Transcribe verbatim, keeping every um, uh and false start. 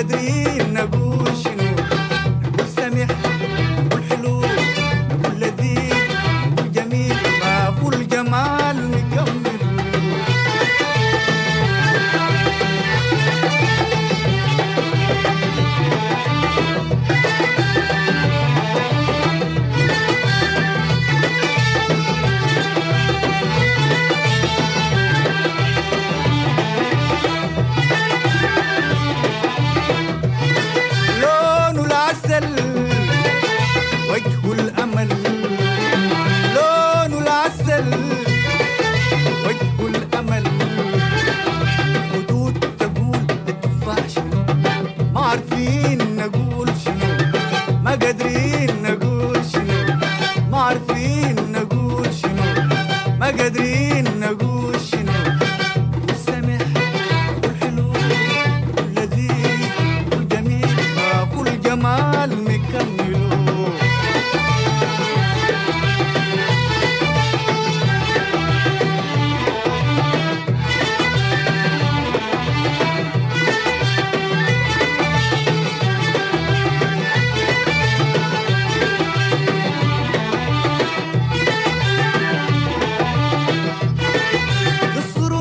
قادرين نقول شنو، نقول سمح، نقول حلو، نقول لذيذ، نقول جميل، ما هو الجمال مكمل. لونه العسل وجهه الأمل، لونه العسل وجهه الأمل، خدود تقول التفاح شنو، ما عارفين نقول شنو، ما قادرين نقول شنو، ما عارفين نقول شنو، ما قادرين